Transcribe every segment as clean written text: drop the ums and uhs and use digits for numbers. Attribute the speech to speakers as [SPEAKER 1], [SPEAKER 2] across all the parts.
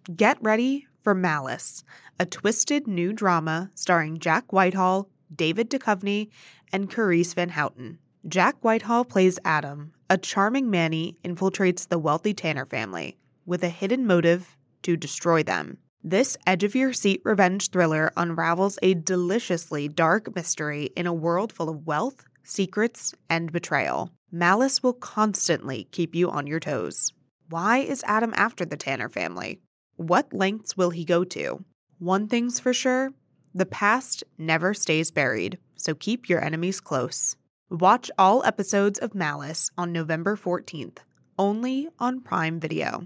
[SPEAKER 1] Get ready for Malice, a twisted new drama starring Jack Whitehall, David Duchovny, and Carice Van Houten. Jack Whitehall plays Adam, a charming Manny infiltrates the wealthy Tanner family with a hidden motive to destroy them. This edge-of-your-seat revenge thriller unravels a deliciously dark mystery in a world full of wealth, secrets, and betrayal. Malice will constantly keep you on your toes. Why is Adam after the Tanner family? What lengths will he go to? One thing's for sure, the past never stays buried, so keep your enemies close. Watch all episodes of Malice on November 14th, only on Prime Video.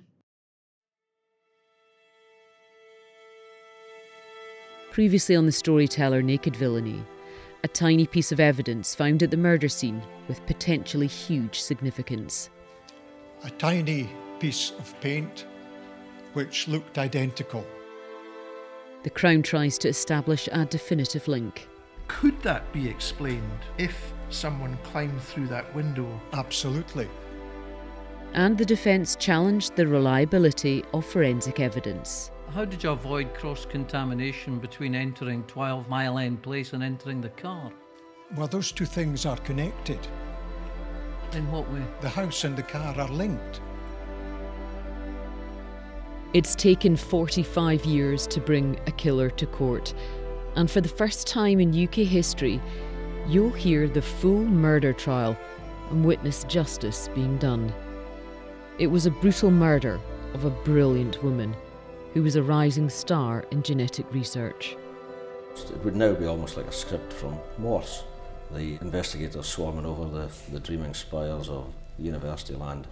[SPEAKER 2] Previously on The Storyteller Naked Villainy, a tiny piece of evidence found at the murder scene with potentially huge significance.
[SPEAKER 3] A tiny piece of paint which looked identical.
[SPEAKER 2] The Crown tries to establish a definitive link.
[SPEAKER 4] Could that be explained if someone climbed through that window?
[SPEAKER 3] Absolutely.
[SPEAKER 2] And the defence challenged the reliability of forensic evidence.
[SPEAKER 5] How did you avoid cross-contamination between entering 12 Mile End Place and entering the car?
[SPEAKER 3] Well, those two things are connected.
[SPEAKER 5] In what way?
[SPEAKER 3] The house and the car are linked.
[SPEAKER 2] It's taken 45 years to bring a killer to court, and for the first time in UK history, you'll hear the full murder trial and witness justice being done. It was a brutal murder of a brilliant woman who was a rising star in genetic research.
[SPEAKER 6] It would now be almost like a script from Morse. The investigators swarming over the dreaming spires of university land.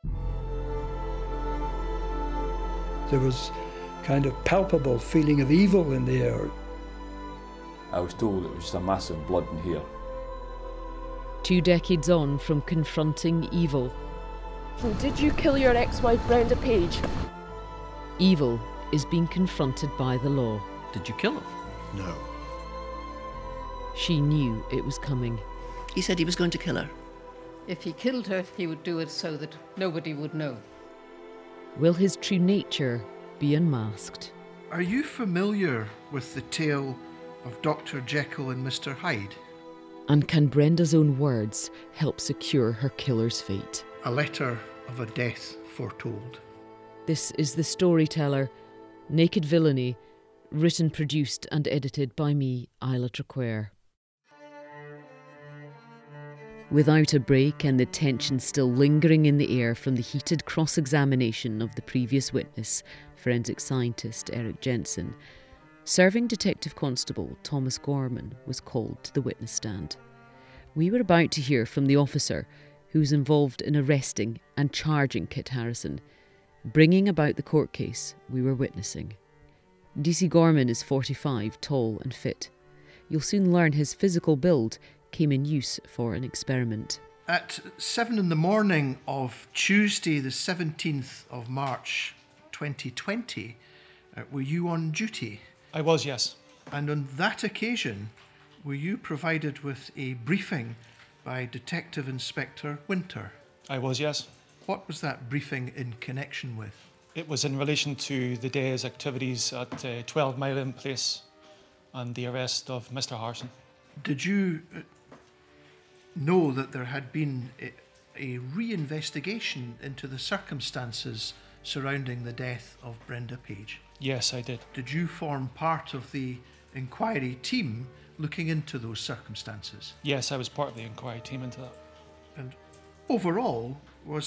[SPEAKER 7] There was kind of palpable feeling of evil in the air.
[SPEAKER 8] I was told it was just a massive blood in here.
[SPEAKER 2] 2 decades on from confronting evil.
[SPEAKER 9] So did you kill your ex-wife Brenda Page?
[SPEAKER 2] Evil is being confronted by the law.
[SPEAKER 5] Did you kill her?
[SPEAKER 3] No.
[SPEAKER 2] She knew it was coming.
[SPEAKER 10] He said he was going to kill her.
[SPEAKER 11] If he killed her, he would do it so that nobody would know.
[SPEAKER 2] Will his true nature be unmasked?
[SPEAKER 4] Are you familiar with the tale of Dr. Jekyll and Mr. Hyde?
[SPEAKER 2] And can Brenda's own words help secure her killer's fate?
[SPEAKER 4] A letter of a death foretold.
[SPEAKER 2] This is The Storyteller, Naked Villainy, written, produced and edited by me, Isla Traquair. Without a break and the tension still lingering in the air from the heated cross-examination of the previous witness, forensic scientist Eric Jensen, serving Detective Constable Thomas Gorman was called to the witness stand. We were about to hear from the officer who was involved in arresting and charging Kit Harrison, bringing about the court case we were witnessing. DC Gorman is 45, tall and fit. You'll soon learn his physical build came in use for an experiment.
[SPEAKER 4] At 7 in the morning of Tuesday, the 17th of March 2020, were you on duty?
[SPEAKER 12] I was, yes.
[SPEAKER 4] And on that occasion, were you provided with a briefing by Detective Inspector Winter?
[SPEAKER 12] I was, yes.
[SPEAKER 4] What was that briefing in connection with?
[SPEAKER 12] It was in relation to the day's activities at 12 Mile End Place and the arrest of Mr. Harrison.
[SPEAKER 4] Did you know that there had been a re-investigation into the circumstances surrounding the death of Brenda Page?
[SPEAKER 12] Yes, I did.
[SPEAKER 4] Did you form part of the inquiry team looking into those circumstances?
[SPEAKER 12] Yes, I was part of the inquiry team into that.
[SPEAKER 4] And overall,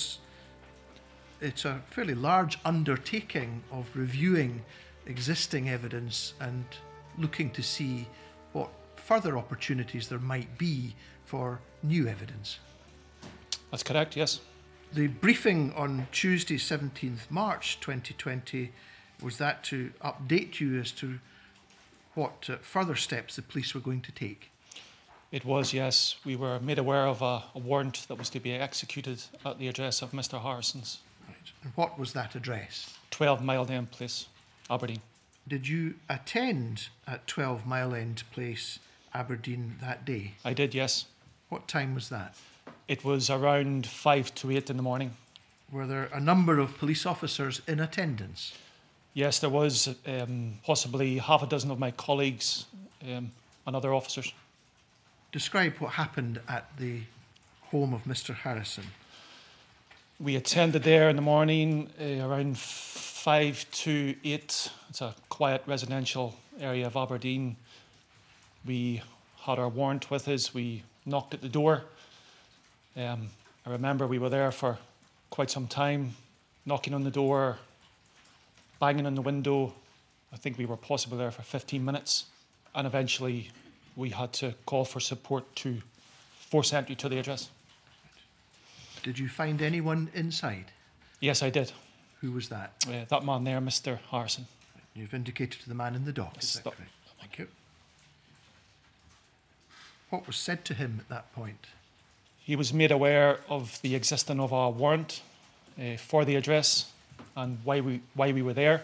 [SPEAKER 4] it's a fairly large undertaking of reviewing existing evidence and looking to see what further opportunities there might be for new evidence.
[SPEAKER 12] That's correct, yes.
[SPEAKER 4] The briefing on Tuesday, 17th March 2020, was that to update you as to what further steps the police were going to take?
[SPEAKER 12] It was, yes. We were made aware of a warrant that was to be executed at the address of Mr. Harrison's.
[SPEAKER 4] Right. And what was that address?
[SPEAKER 12] 12 Mile End Place, Aberdeen.
[SPEAKER 4] Did you attend at 12 Mile End Place, Aberdeen, that day?
[SPEAKER 12] I did, yes.
[SPEAKER 4] What time was that?
[SPEAKER 12] It was around 5 to 8 in the morning.
[SPEAKER 4] Were there a number of police officers in attendance?
[SPEAKER 12] Yes, there was possibly half a dozen of my colleagues and other officers.
[SPEAKER 4] Describe what happened at the home of Mr. Harrison.
[SPEAKER 12] We attended there in the morning around 5 to 8. It's a quiet residential area of Aberdeen. We had our warrant with us. We knocked at the door. I remember we were there for quite some time, knocking on the door, banging on the window. I think we were possibly there for 15 minutes. And eventually we had to call for support to force entry to the address.
[SPEAKER 4] Did you find anyone inside?
[SPEAKER 12] Yes, I did.
[SPEAKER 4] Who was that?
[SPEAKER 12] That man there, Mr. Harrison.
[SPEAKER 4] You've indicated to the man in the dock, is that correct? Thank you. What was said to him at that point?
[SPEAKER 12] He was made aware of the existence of a warrant for the address and why we were there,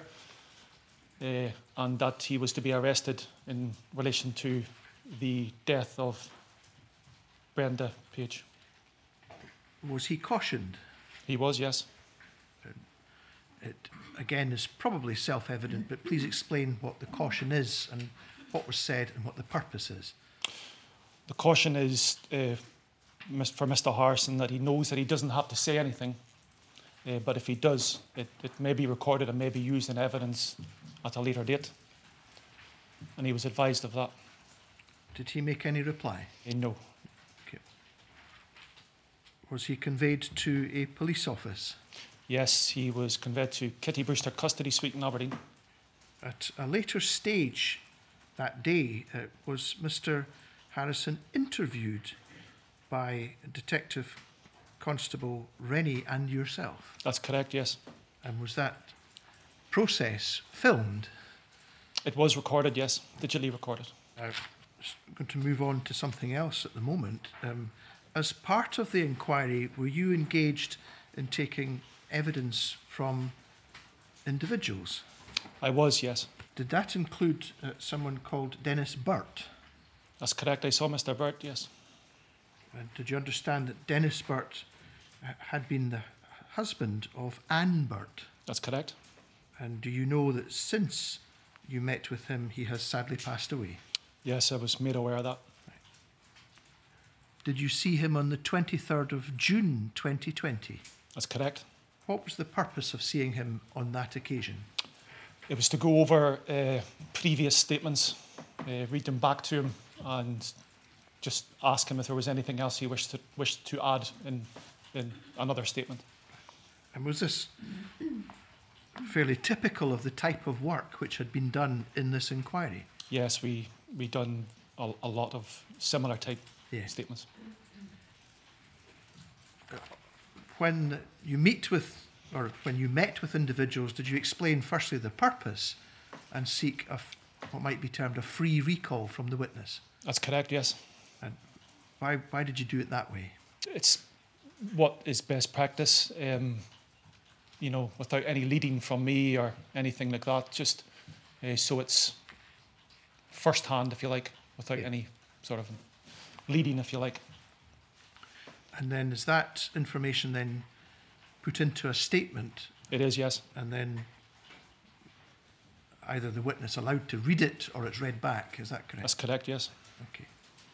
[SPEAKER 12] and that he was to be arrested in relation to the death of Brenda Page.
[SPEAKER 4] Was he cautioned?
[SPEAKER 12] He was, yes.
[SPEAKER 4] It, again, is probably self-evident, but please explain what the caution is and what was said and what the purpose is.
[SPEAKER 12] The caution is for Mr. Harrison that he knows that he doesn't have to say anything, but if he does, it may be recorded and may be used in evidence at a later date. And he was advised of that.
[SPEAKER 4] Did he make any reply?
[SPEAKER 12] No.
[SPEAKER 4] Okay. Was he conveyed to a police office?
[SPEAKER 12] Yes, he was conveyed to Kitty Brewster Custody Suite in Aberdeen.
[SPEAKER 4] At a later stage that day, was Mr. Harrison interviewed by Detective Constable Rennie and yourself?
[SPEAKER 12] That's correct, yes.
[SPEAKER 4] And was that process filmed?
[SPEAKER 12] It was recorded, yes, digitally recorded.
[SPEAKER 4] I'm going to move on to something else at the moment. As part of the inquiry, were you engaged in taking evidence from individuals?
[SPEAKER 12] I was, yes.
[SPEAKER 4] Did that include someone called Dennis Burt?
[SPEAKER 12] That's correct. I saw Mr. Burt, yes.
[SPEAKER 4] And did you understand that Dennis Burt had been the husband of Anne Burt?
[SPEAKER 12] That's correct.
[SPEAKER 4] And do you know that since you met with him, he has sadly passed away?
[SPEAKER 12] Yes, I was made aware of that.
[SPEAKER 4] Right. Did you see him on the 23rd of June 2020?
[SPEAKER 12] That's correct.
[SPEAKER 4] What was the purpose of seeing him on that occasion?
[SPEAKER 12] It was to go over previous statements, read them back to him, and just ask him if there was anything else he wished to add in another statement.
[SPEAKER 4] And was this fairly typical of the type of work which had been done in this inquiry?
[SPEAKER 12] Yes, we done a lot of similar type statements.
[SPEAKER 4] When you met with individuals, did you explain firstly the purpose and seek what might be termed a free recall from the witness?
[SPEAKER 12] That's correct, yes.
[SPEAKER 4] And why did you do it that way?
[SPEAKER 12] It's what is best practice, without any leading from me or anything like that, just so it's first hand, if you like, without any sort of leading, if you like.
[SPEAKER 4] And then is that information then put into a statement?
[SPEAKER 12] It is, yes.
[SPEAKER 4] And then either the witness allowed to read it or it's read back, is that correct?
[SPEAKER 12] That's correct, yes.
[SPEAKER 4] Okay.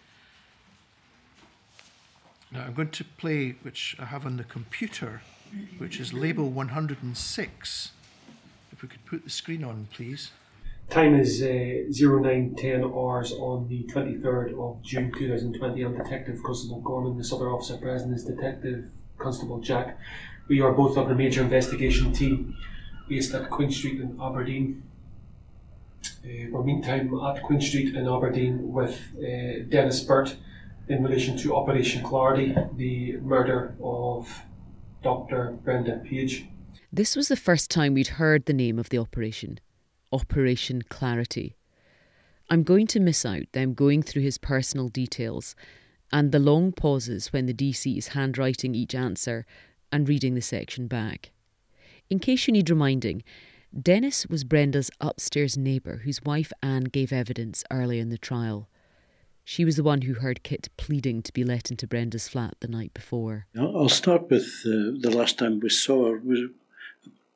[SPEAKER 4] Now I'm going to play, which I have on the computer, which is label 106. If we could put the screen on, please.
[SPEAKER 13] Time is 09:10 hours on the 23rd of June 2020. I'm Detective Constable Gorman. This other officer present is Detective Constable Jack. We are both of the major investigation team based at Queen Street in Aberdeen. We're meantime at Queen Street in Aberdeen with Dennis Burt in relation to Operation Clarity, the murder of Dr. Brenda Page.
[SPEAKER 2] This was the first time we'd heard the name of the operation. Operation Clarity. I'm going to miss out them going through his personal details and the long pauses when the DC is handwriting each answer and reading the section back. In case you need reminding, Dennis was Brenda's upstairs neighbour whose wife Anne gave evidence early in the trial. She was the one who heard Kit pleading to be let into Brenda's flat the night before.
[SPEAKER 14] I'll start with the last time we saw her.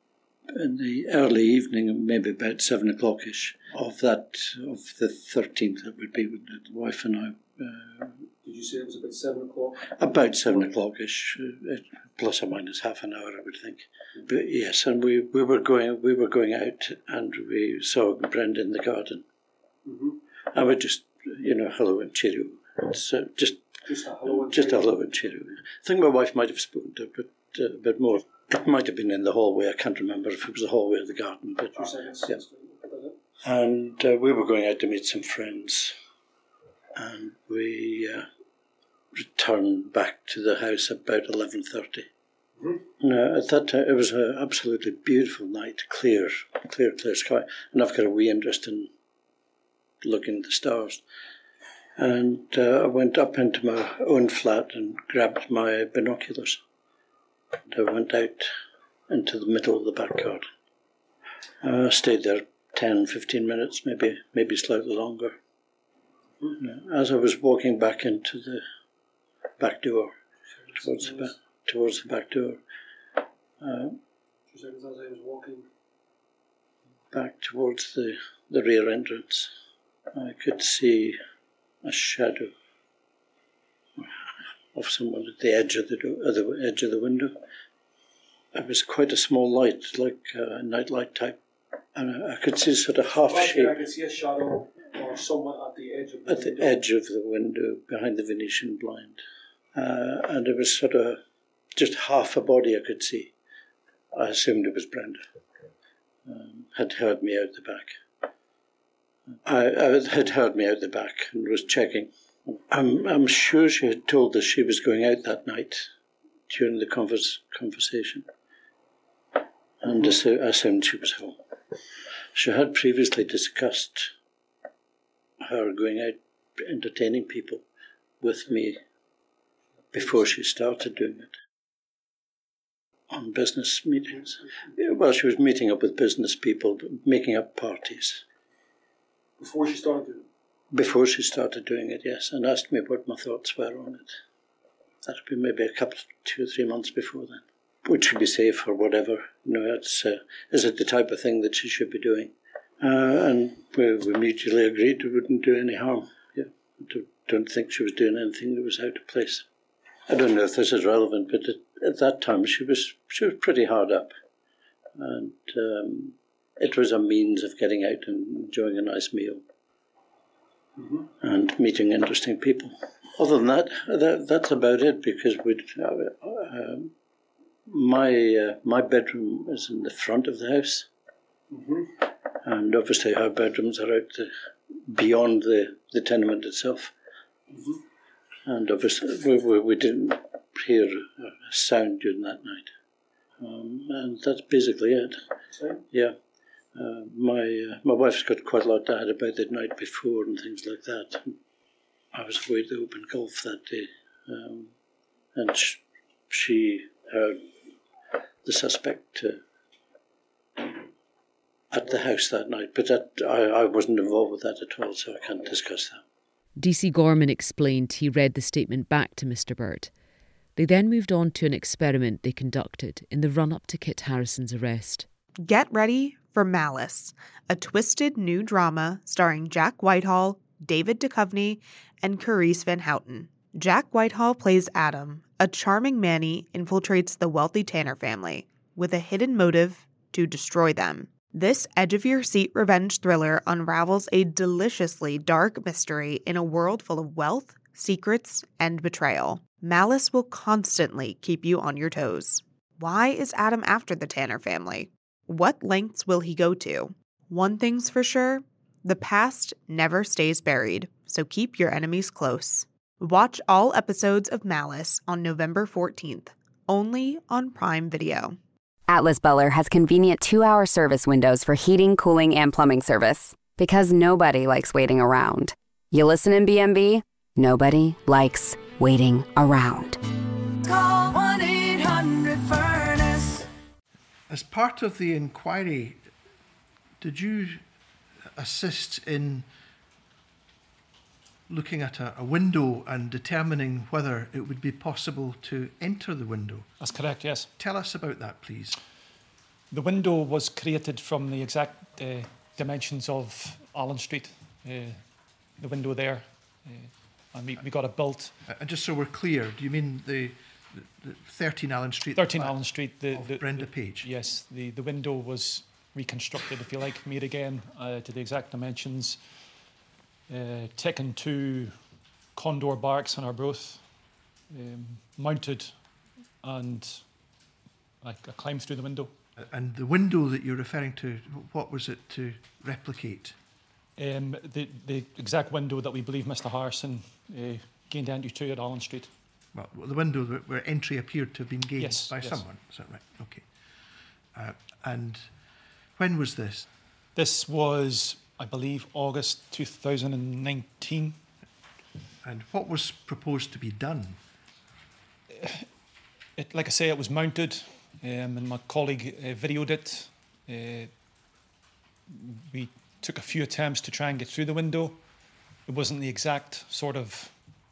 [SPEAKER 14] in the early evening, maybe about 7 o'clock-ish, of the 13th, it would be with the wife and I.
[SPEAKER 13] Did you say it was about 7 o'clock?
[SPEAKER 14] About 7 o'clock-ish, plus or minus half an hour, I would think. But yes, and we were going out, and we saw Brenda in the garden. Mm-hmm. And we just, hello and cheerio. It's just a hello and cheerio. I think my wife might have spoken to her, a bit more. It might have been in the hallway. I can't remember if it was the hallway or the garden. But yeah. And we were going out to meet some friends, and we returned back to the house about 11:30. Mm-hmm. Now, at that time, it was an absolutely beautiful night, clear sky, and I've got a wee interest in looking at the stars. And I went up into my own flat and grabbed my binoculars. And I went out into the middle of the back garden. I stayed there 10, 15 minutes, maybe slightly longer. As I was walking back into the back door, towards the back door,
[SPEAKER 13] as I was walking
[SPEAKER 14] back towards the rear entrance, I could see a shadow of someone at the edge of the window. It was quite a small light, like a nightlight type, and I could see sort of half shape.
[SPEAKER 13] I could see a shadow or someone at the edge of the window.
[SPEAKER 14] At the edge of the window, behind the Venetian blind, and it was sort of just half a body I could see. I assumed it was Brenda. Had heard me out the back. I had heard me out the back and was checking. I'm sure she had told us she was going out that night during the conversation, and I assumed she was home. She had previously discussed her going out entertaining people with me before she started doing it on business meetings. Well, she was meeting up with business people, making up parties.
[SPEAKER 13] Before she started doing it?
[SPEAKER 14] Before she started doing it, yes, and asked me what my thoughts were on it. That would be maybe 2 or 3 months before then. Would she be safe or whatever? Is it the type of thing that she should be doing? And we mutually agreed it wouldn't do any harm. Yeah, I don't think she was doing anything that was out of place. I don't know if this is relevant, but at that time she was pretty hard up, and it was a means of getting out and enjoying a nice meal. Mm-hmm. And meeting interesting people. Other than that, that's about it, because my bedroom is in the front of the house, mm-hmm. and obviously our bedrooms are out beyond the tenement itself, mm-hmm. and obviously we didn't hear a sound during that night, and that's basically it. Okay. Yeah. My wife's got quite a lot to add about the night before and things like that. I was away at the Open Golf that day, and she heard the suspect at the house that night, but I wasn't involved with that at all, so I can't discuss that.
[SPEAKER 2] DC Gorman explained he read the statement back to Mr. Burt. They then moved on to an experiment they conducted in the run-up to Kit Harrison's arrest.
[SPEAKER 1] Get ready for Malice, a twisted new drama starring Jack Whitehall, David Duchovny, and Carice Van Houten. Jack Whitehall plays Adam. A charming Manny infiltrates the wealthy Tanner family with a hidden motive to destroy them. This edge-of-your-seat revenge thriller unravels a deliciously dark mystery in a world full of wealth, secrets, and betrayal. Malice will constantly keep you on your toes. Why is Adam after the Tanner family? What lengths will he go to? One thing's for sure, the past never stays buried, so keep your enemies close. Watch all episodes of Malice on November 14th, only on Prime Video.
[SPEAKER 15] Atlas Beller has convenient 2-hour service windows for heating, cooling, and plumbing service. Because nobody likes waiting around. You listen in BMB? Nobody likes waiting around.
[SPEAKER 16] Call 1-800-FURNACE.
[SPEAKER 4] As part of the inquiry, did you assist in looking at a window and determining whether it would be possible to enter the window?
[SPEAKER 12] That's correct, yes.
[SPEAKER 4] Tell us about that, please.
[SPEAKER 12] The window was created from the exact dimensions of Allen Street, the window there, and we got it built.
[SPEAKER 4] And just so we're clear, do you mean the 13 Allen Street?
[SPEAKER 12] 13 Allen Street.
[SPEAKER 4] Of Brenda Page?
[SPEAKER 12] Yes, the window was reconstructed, if you like, made again to the exact dimensions, taken to Condor Barracks in Arbroath, mounted, and I climbed through the window.
[SPEAKER 4] And the window that you're referring to, what was it to replicate?
[SPEAKER 12] The exact window that we believe Mr. Harrison gained entry to at Allen Street.
[SPEAKER 4] Well, the window where entry appeared to have been gained by
[SPEAKER 12] yes.
[SPEAKER 4] someone, is that right? Okay. And when was this?
[SPEAKER 12] This was, I believe, August 2019.
[SPEAKER 4] And what was proposed to be done?
[SPEAKER 12] Like I say, it was mounted, and my colleague videoed it. We took a few attempts to try and get through the window. It wasn't the exact sort of,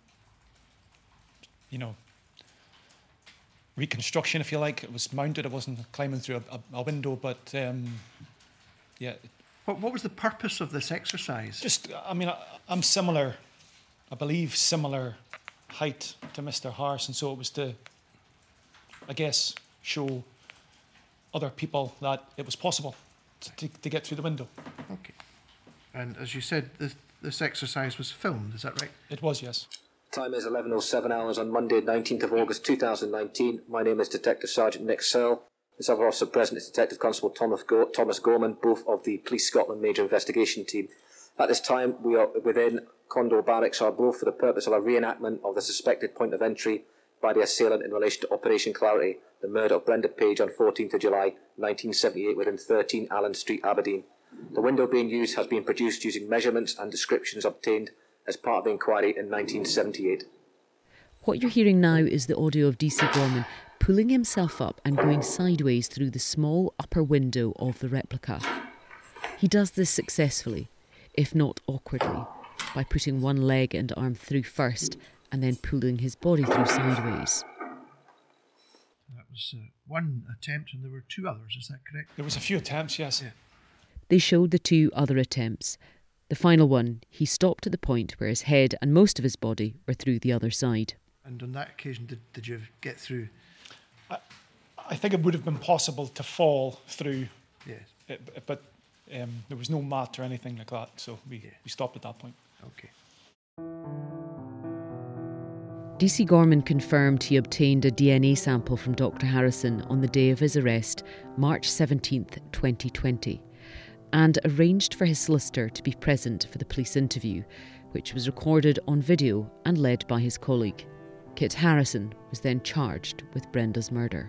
[SPEAKER 12] reconstruction, if you like. It was mounted. It wasn't climbing through a window, but yeah.
[SPEAKER 4] What was the purpose of this exercise?
[SPEAKER 12] Just, I'm similar, I believe, similar height to Mr. Harrison, so it was to, I guess, show other people that it was possible to get through the window.
[SPEAKER 4] Okay. And as you said, this exercise was filmed, is that right?
[SPEAKER 12] It was, yes.
[SPEAKER 16] Time is 11:07 hours on Monday, 19th of August 2019. My name is Detective Sergeant Nick Searle. This other officer present is Detective Constable Thomas Gorman, both of the Police Scotland Major Investigation Team. At this time, we are within Condor Barracks, Arbroath, for the purpose of a reenactment of the suspected point of entry by the assailant in relation to Operation Clarity, the murder of Brenda Page on 14th of July 1978 within 13 Allen Street, Aberdeen. The window being used has been produced using measurements and descriptions obtained as part of the inquiry in 1978.
[SPEAKER 2] What you're hearing now is the audio of DC Gorman pulling himself up and going sideways through the small upper window of the replica. He does this successfully, if not awkwardly, by putting one leg and arm through first and then pulling his body through sideways.
[SPEAKER 4] That was one attempt and there were two others, is that correct?
[SPEAKER 12] There was a few attempts, yes.
[SPEAKER 4] Yeah.
[SPEAKER 2] They showed the two other attempts. The final one, he stopped at the point where his head and most of his body were through the other side.
[SPEAKER 4] And on that occasion, did you get through?
[SPEAKER 12] I think it would have been possible to fall through,
[SPEAKER 4] yes.
[SPEAKER 12] But there was no mat or anything like that, so we stopped at that point.
[SPEAKER 4] Okay.
[SPEAKER 2] DC Gorman confirmed he obtained a DNA sample from Dr. Harrison on the day of his arrest, March 17th, 2020, and arranged for his solicitor to be present for the police interview, which was recorded on video and led by his colleague. Kit Harrison was then charged with Brenda's murder.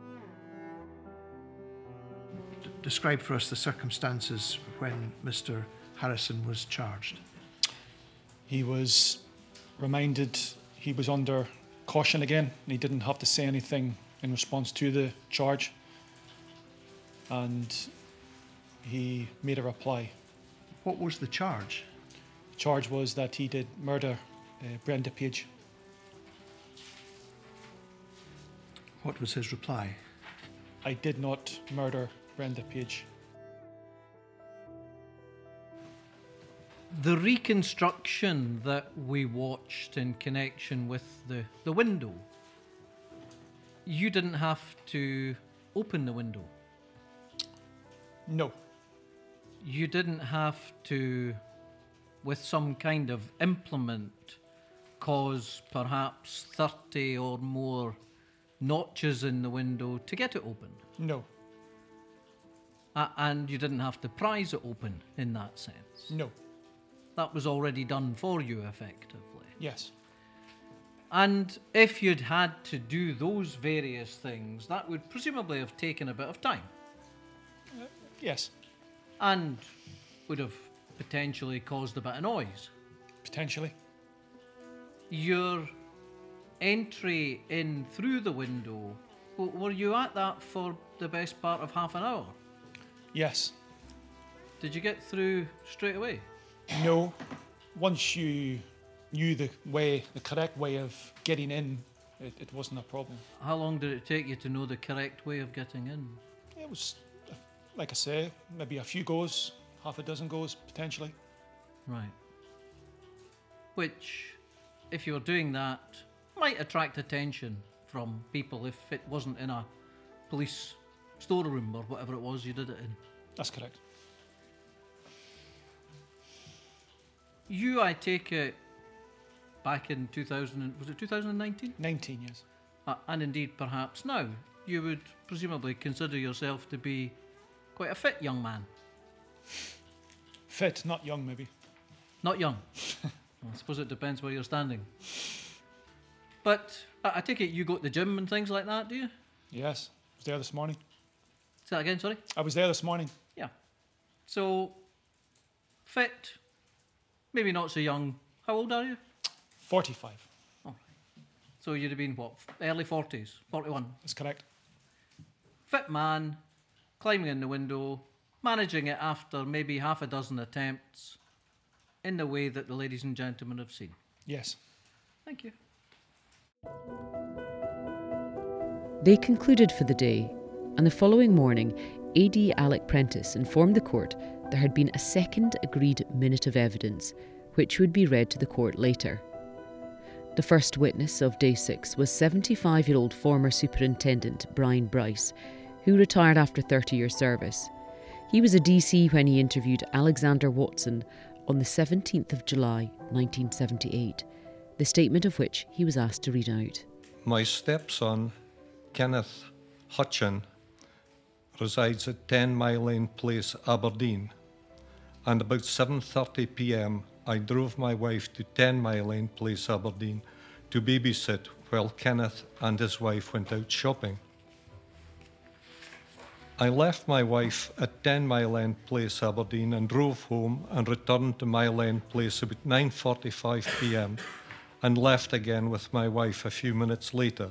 [SPEAKER 4] Describe for us the circumstances when Mr. Harrison was charged.
[SPEAKER 12] He was reminded he was under caution again, and he didn't have to say anything in response to the charge. And he made a reply.
[SPEAKER 4] What was the charge?
[SPEAKER 12] The charge was that he did murder Brenda Page.
[SPEAKER 4] What was his reply?
[SPEAKER 12] I did not murder Brenda Page.
[SPEAKER 5] The reconstruction that we watched in connection with the window, you didn't have to open the window.
[SPEAKER 12] No.
[SPEAKER 5] You didn't have to, with some kind of implement, cause perhaps 30 or more notches in the window to get it open.
[SPEAKER 12] No.
[SPEAKER 5] And you didn't have to prise it open in that sense.
[SPEAKER 12] No.
[SPEAKER 5] That was already done for you, effectively.
[SPEAKER 12] Yes.
[SPEAKER 5] And if you'd had to do those various things, that would presumably have taken a bit of time.
[SPEAKER 12] Yes.
[SPEAKER 5] And would have potentially caused a bit of noise.
[SPEAKER 12] Potentially.
[SPEAKER 5] Your entry in through the window, were you at that for the best part of half an hour?
[SPEAKER 12] Yes.
[SPEAKER 5] Did you get through straight away?
[SPEAKER 12] No. Once you knew the correct way of getting in, it wasn't a problem.
[SPEAKER 5] How long did it take you to know the correct way of getting in?
[SPEAKER 12] It was like I say, maybe a few goes, half a dozen goes, potentially.
[SPEAKER 5] Right. Which, if you were doing that, might attract attention from people if it wasn't in a police storeroom or whatever it was you did it in.
[SPEAKER 12] That's correct.
[SPEAKER 5] You, I take it, back in 2000, was it 2019?
[SPEAKER 12] 19, yes.
[SPEAKER 5] And indeed, perhaps now, you would presumably consider yourself to be quite a fit young man.
[SPEAKER 12] Fit, not young, maybe.
[SPEAKER 5] Not young. I suppose it depends where you're standing. But I take it you go to the gym and things like that, do you?
[SPEAKER 12] Yes, I was there this morning.
[SPEAKER 5] Say that again, sorry?
[SPEAKER 12] I was there this morning.
[SPEAKER 5] Yeah. So, fit, maybe not so young. How old are you?
[SPEAKER 12] 45.
[SPEAKER 5] Oh. So you'd have been, what, early 40s? 41?
[SPEAKER 12] That's correct.
[SPEAKER 5] Fit man, climbing in the window, managing it after maybe half a dozen attempts, in the way that the ladies and gentlemen have seen.
[SPEAKER 12] Yes.
[SPEAKER 5] Thank you.
[SPEAKER 2] They concluded for the day, and the following morning, AD Alec Prentice informed the court there had been a second agreed minute of evidence, which would be read to the court later. The first witness of Day 6 was 75-year-old former Superintendent Brian Bryce, who retired after 30 years' service. He was a DC when he interviewed Alexander Watson on the 17th of July 1978, the statement of which he was asked to read out.
[SPEAKER 17] My stepson, Kenneth Hutchin, resides at 10 Mile Lane Place, Aberdeen, and about 7:30 p.m. I drove my wife to 10 Mile Lane Place, Aberdeen, to babysit while Kenneth and his wife went out shopping. I left my wife at 10 Mile End Place, Aberdeen, and drove home and returned to Mile End Place about 9:45 p.m. and left again with my wife a few minutes later.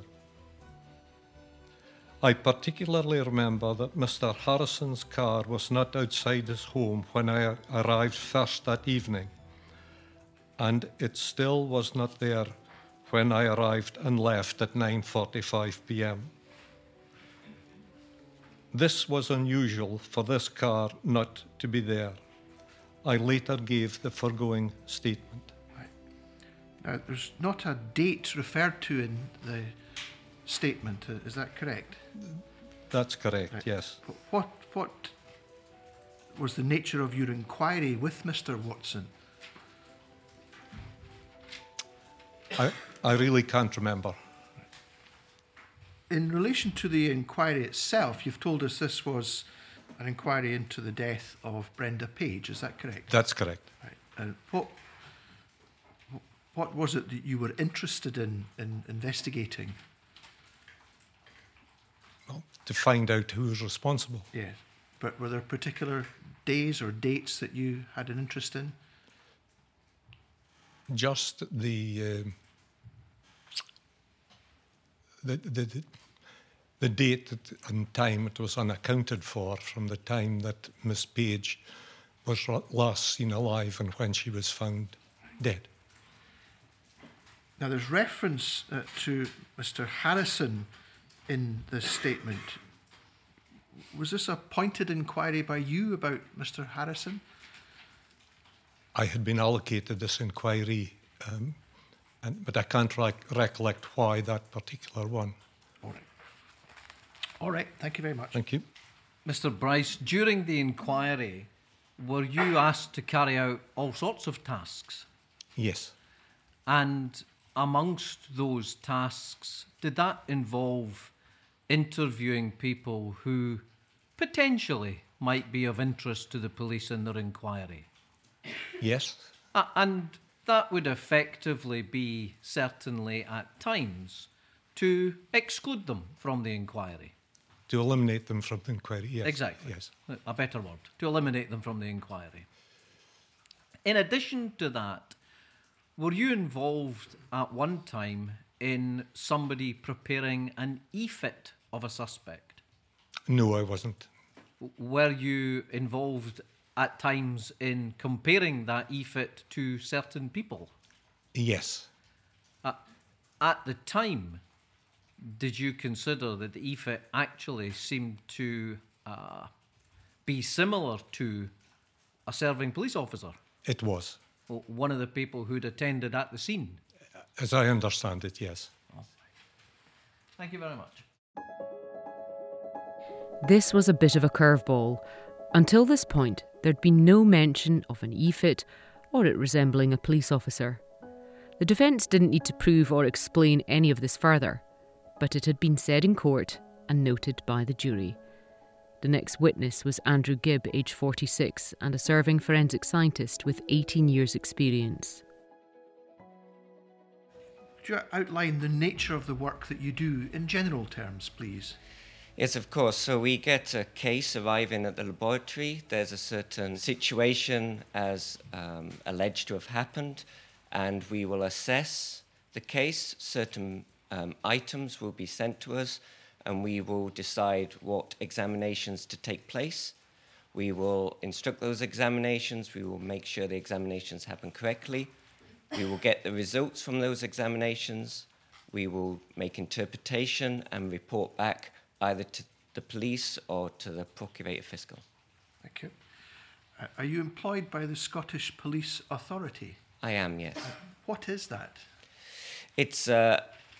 [SPEAKER 17] I particularly remember that Mr. Harrison's car was not outside his home when I arrived first that evening, and it still was not there when I arrived and left at 9:45 p.m. This was unusual for this car not to be there. I later gave the foregoing statement.
[SPEAKER 4] Right. Now, there's not a date referred to in the statement, is that correct?
[SPEAKER 17] That's correct,
[SPEAKER 4] right.
[SPEAKER 17] Yes.
[SPEAKER 4] What was the nature of your inquiry with Mr. Watson?
[SPEAKER 17] I really can't remember.
[SPEAKER 4] In relation to the inquiry itself, you've told us this was an inquiry into the death of Brenda Page, is that correct?
[SPEAKER 17] That's correct.
[SPEAKER 4] Right. And what was it that you were interested in investigating?
[SPEAKER 17] Well, to find out who was responsible.
[SPEAKER 4] Yes. But were there particular days or dates that you had an interest in?
[SPEAKER 17] Just the date and time it was unaccounted for from the time that Miss Page was last seen alive and when she was found dead.
[SPEAKER 4] Now, there's reference to Mr. Harrison in this statement. Was this a pointed inquiry by you about Mr. Harrison?
[SPEAKER 17] I had been allocated this inquiry, but I can't recollect why that particular one.
[SPEAKER 4] All right, thank you very much.
[SPEAKER 17] Thank you.
[SPEAKER 5] Mr. Bryce, during the inquiry, were you asked to carry out all sorts of tasks?
[SPEAKER 17] Yes.
[SPEAKER 5] And amongst those tasks, did that involve interviewing people who potentially might be of interest to the police in their inquiry?
[SPEAKER 17] Yes.
[SPEAKER 5] And that would effectively be, certainly at times, to exclude them from the inquiry.
[SPEAKER 17] To eliminate them from the inquiry, yes.
[SPEAKER 5] Exactly.
[SPEAKER 17] Yes.
[SPEAKER 5] A better word. To eliminate them from the inquiry. In addition to that, were you involved at one time in somebody preparing an e-fit of a suspect?
[SPEAKER 17] No, I wasn't.
[SPEAKER 5] Were you involved at times in comparing that e-fit to certain people?
[SPEAKER 17] Yes.
[SPEAKER 5] At the time, did you consider that the e-fit actually seemed to be similar to a serving police officer?
[SPEAKER 17] It was.
[SPEAKER 5] Well, one of the people who'd attended at the scene?
[SPEAKER 17] As I understand it, yes.
[SPEAKER 5] Thank you very much.
[SPEAKER 2] This was a bit of a curveball. Until this point, there'd been no mention of an EFIT or it resembling a police officer. The defence didn't need to prove or explain any of this further, but it had been said in court and noted by the jury. The next witness was Andrew Gibb, aged 46, and a serving forensic scientist with 18 years' experience.
[SPEAKER 4] Could you outline the nature of the work that you do in general terms, please?
[SPEAKER 18] Yes, of course. So we get a case arriving at the laboratory. There's a certain situation as alleged to have happened, and we will assess the case. Certain items will be sent to us, and we will decide what examinations to take place. We will instruct those examinations. We will make sure the examinations happen correctly. We will get the results from those examinations. We will make interpretation and report back either to the police or to the Procurator Fiscal.
[SPEAKER 4] Thank you. Are you employed by the Scottish Police Authority?
[SPEAKER 18] I am, yes.
[SPEAKER 4] What is that?
[SPEAKER 18] It's an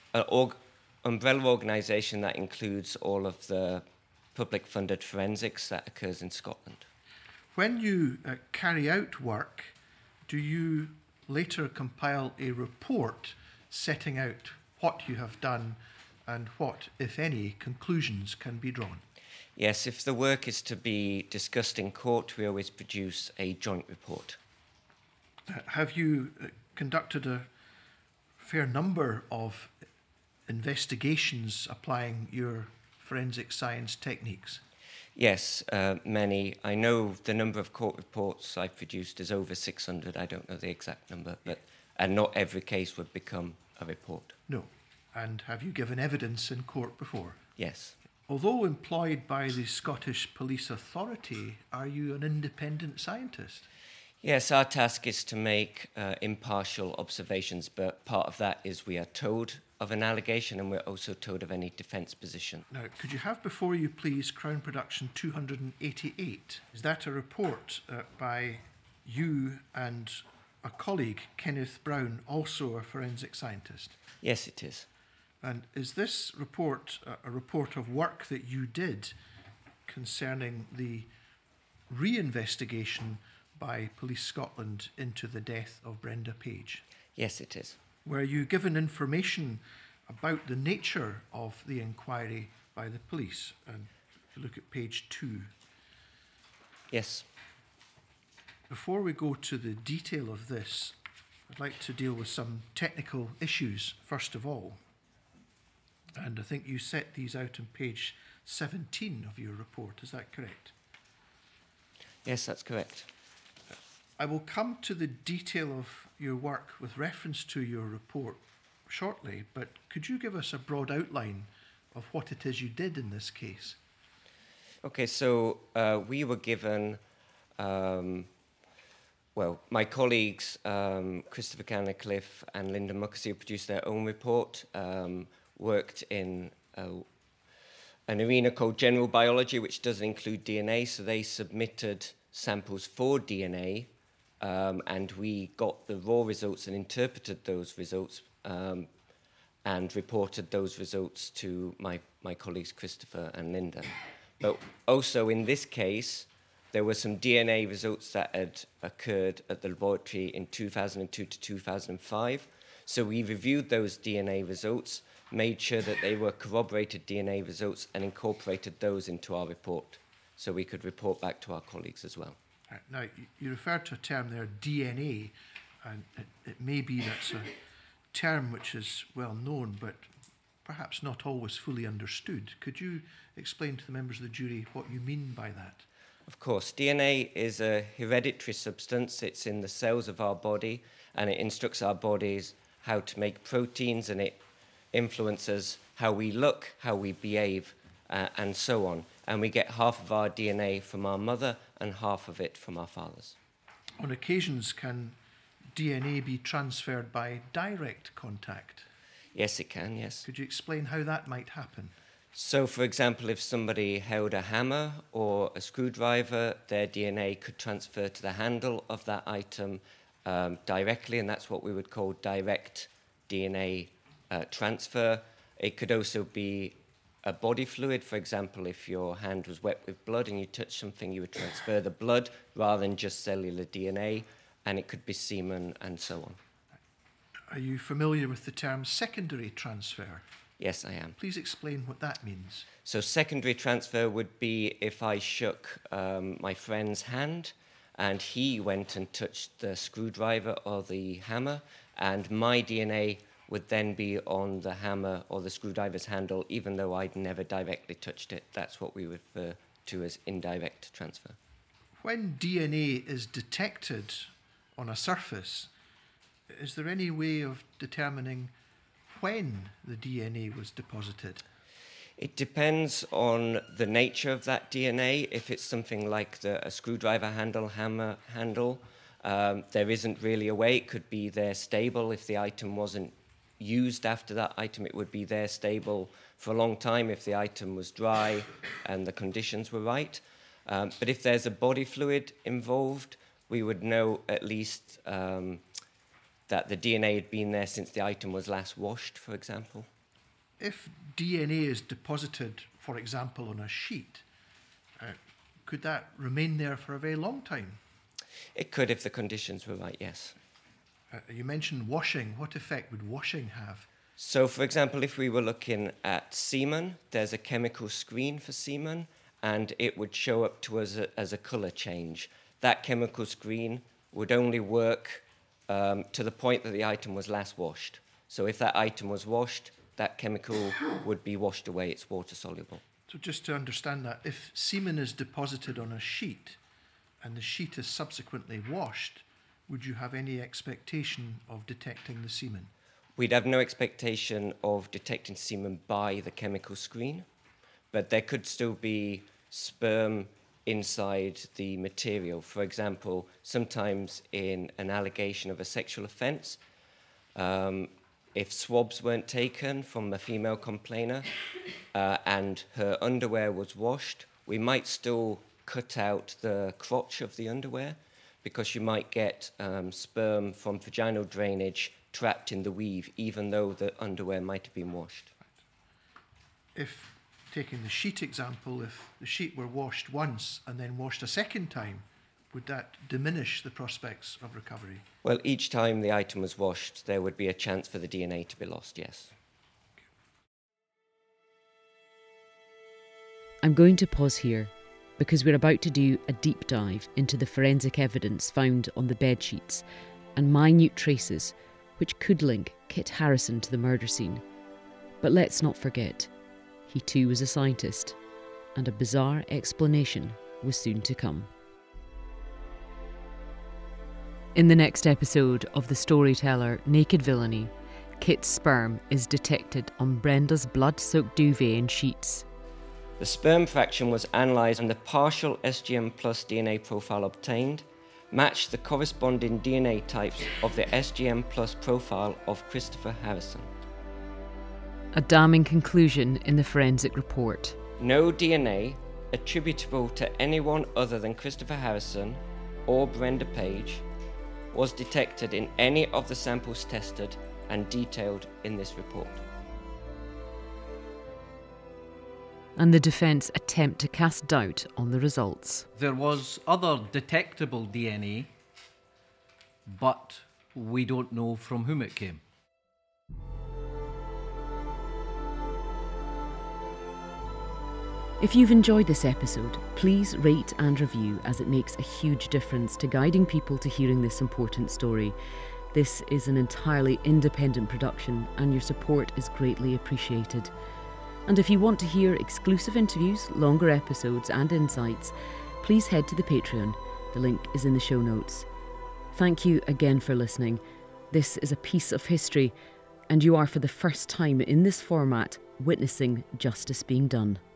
[SPEAKER 18] umbrella organisation that includes all of the public-funded forensics that occurs in Scotland.
[SPEAKER 4] When you carry out work, do you later compile a report setting out what you have done and what, if any, conclusions can be drawn?
[SPEAKER 18] Yes, if the work is to be discussed in court, we always produce a joint report.
[SPEAKER 4] Have you conducted a fair number of investigations applying your forensic science techniques?
[SPEAKER 18] Yes, many. I know the number of court reports I've produced is over 600. I don't know the exact number, and not every case would become a report.
[SPEAKER 4] No. And have you given evidence in court before?
[SPEAKER 18] Yes.
[SPEAKER 4] Although employed by the Scottish Police Authority, are you an independent scientist?
[SPEAKER 18] Yes, our task is to make impartial observations, but part of that is we are told of an allegation and we're also told of any defence position.
[SPEAKER 4] Now, could you have before you, please, Crown Production 288? Is that a report by you and a colleague, Kenneth Brown, also a forensic scientist?
[SPEAKER 18] Yes, it is.
[SPEAKER 4] And is this report a report of work that you did concerning the reinvestigation by Police Scotland into the death of Brenda Page?
[SPEAKER 18] Yes, it is.
[SPEAKER 4] Were you given information about the nature of the inquiry by the police? And if you look at page 2.
[SPEAKER 18] Yes.
[SPEAKER 4] Before we go to the detail of this, I'd like to deal with some technical issues first of all. And I think you set these out on page 17 of your report. Is that correct?
[SPEAKER 18] Yes, that's correct.
[SPEAKER 4] I will come to the detail of your work with reference to your report shortly, but could you give us a broad outline of what it is you did in this case?
[SPEAKER 18] Okay, so we were given, my colleagues, Christopher Cannicliffe and Linda Muckesy, produced their own report, worked in an arena called general biology, which doesn't include DNA, so they submitted samples for DNA, and we got the raw results and interpreted those results and reported those results to my colleagues Christopher and Linda. But also in this case, there were some DNA results that had occurred at the laboratory in 2002 to 2005. So we reviewed those DNA results, made sure that they were corroborated DNA results and incorporated those into our report so we could report back to our colleagues as well.
[SPEAKER 4] Now, you referred to a term there, DNA, and it may be that's a term which is well known, but perhaps not always fully understood. Could you explain to the members of the jury what you mean by that?
[SPEAKER 18] Of course. DNA is a hereditary substance. It's in the cells of our body, and it instructs our bodies how to make proteins, and it influences how we look, how we behave, and so on. And we get half of our DNA from our mother and half of it from our fathers.
[SPEAKER 4] On occasions, can DNA be transferred by direct contact?
[SPEAKER 18] Yes, it can, yes.
[SPEAKER 4] Could you explain how that might happen?
[SPEAKER 18] So, for example, if somebody held a hammer or a screwdriver, their DNA could transfer to the handle of that item directly, and that's what we would call direct DNA transfer. It could also be a body fluid. For example, if your hand was wet with blood and you touched something, you would transfer the blood rather than just cellular DNA, and it could be semen and so on.
[SPEAKER 4] Are you familiar with the term secondary transfer?
[SPEAKER 18] Yes, I am.
[SPEAKER 4] Please explain what that means.
[SPEAKER 18] So secondary transfer would be if I shook my friend's hand and he went and touched the screwdriver or the hammer, and my DNA would then be on the hammer or the screwdriver's handle, even though I'd never directly touched it. That's what we refer to as indirect transfer.
[SPEAKER 4] When DNA is detected on a surface, is there any way of determining when the DNA was deposited?
[SPEAKER 18] It depends on the nature of that DNA. If it's something like a screwdriver handle, hammer handle, there isn't really a way. It could be there stable. If the item wasn't used after that item, it would be there stable for a long time if the item was dry and the conditions were right. But if there's a body fluid involved, we would know at least that the DNA had been there since the item was last washed, for example.
[SPEAKER 4] If DNA is deposited, for example, on a sheet, could that remain there for a very long time?
[SPEAKER 18] It could if the conditions were right, yes.
[SPEAKER 4] You mentioned washing. What effect would washing have?
[SPEAKER 18] So, for example, if we were looking at semen, there's a chemical screen for semen, and it would show up to us as a colour change. That chemical screen would only work to the point that the item was last washed. So if that item was washed, that chemical would be washed away. It's water soluble.
[SPEAKER 4] So just to understand that, if semen is deposited on a sheet and the sheet is subsequently washed, would you have any expectation of detecting the semen?
[SPEAKER 18] We'd have no expectation of detecting semen by the chemical screen, but there could still be sperm inside the material. For example, sometimes in an allegation of a sexual offence, if swabs weren't taken from a female complainer and her underwear was washed, we might still cut out the crotch of the underwear because you might get sperm from vaginal drainage trapped in the weave, even though the underwear might have been washed.
[SPEAKER 4] If, taking the sheet example, if the sheet were washed once and then washed a second time, would that diminish the prospects of recovery?
[SPEAKER 18] Well, each time the item was washed, there would be a chance for the DNA to be lost, yes.
[SPEAKER 2] I'm going to pause here because we're about to do a deep dive into the forensic evidence found on the bedsheets and minute traces which could link Kit Harrison to the murder scene. But let's not forget, he too was a scientist, and a bizarre explanation was soon to come. In the next episode of The Storyteller Naked Villainy, Kit's sperm is detected on Brenda's blood-soaked duvet and sheets.
[SPEAKER 18] The sperm fraction was analysed and the partial SGM plus DNA profile obtained matched the corresponding DNA types of the SGM plus profile of Christopher Harrison.
[SPEAKER 2] A damning conclusion in the forensic report.
[SPEAKER 18] No DNA attributable to anyone other than Christopher Harrison or Brenda Page was detected in any of the samples tested and detailed in this report.
[SPEAKER 2] And the defence attempt to cast doubt on the results.
[SPEAKER 5] There was other detectable DNA, but we don't know from whom it came.
[SPEAKER 2] If you've enjoyed this episode, please rate and review, as it makes a huge difference to guiding people to hearing this important story. This is an entirely independent production and your support is greatly appreciated. And if you want to hear exclusive interviews, longer episodes and insights, please head to the Patreon. The link is in the show notes. Thank you again for listening. This is a piece of history, and you are for the first time in this format witnessing justice being done.